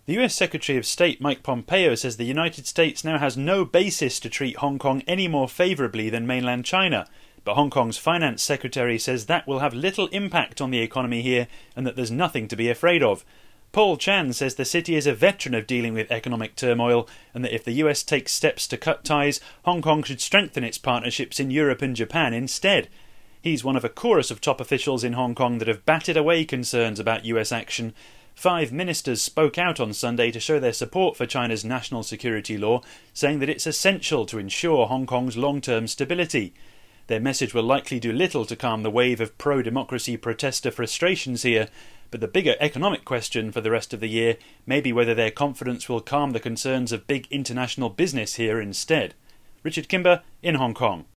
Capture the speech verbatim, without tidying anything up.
The U S Secretary of State Mike Pompeo says the United States now has no basis to treat Hong Kong any more favourably than mainland China, but Hong Kong's Finance Secretary says that will have little impact on the economy here and that there's nothing to be afraid of. Paul Chan says the city is a veteran of dealing with economic turmoil and that if the U S takes steps to cut ties, Hong Kong should strengthen its partnerships in Europe and Japan instead. He's one of a chorus of top officials in Hong Kong that have batted away concerns about U S action. Five ministers spoke out on Sunday to show their support for China's national security law, saying that it's essential to ensure Hong Kong's long-term stability. Their message will likely do little to calm the wave of pro-democracy protester frustrations here, but the bigger economic question for the rest of the year may be whether their confidence will calm the concerns of big international business here instead. Richard Kimber in Hong Kong.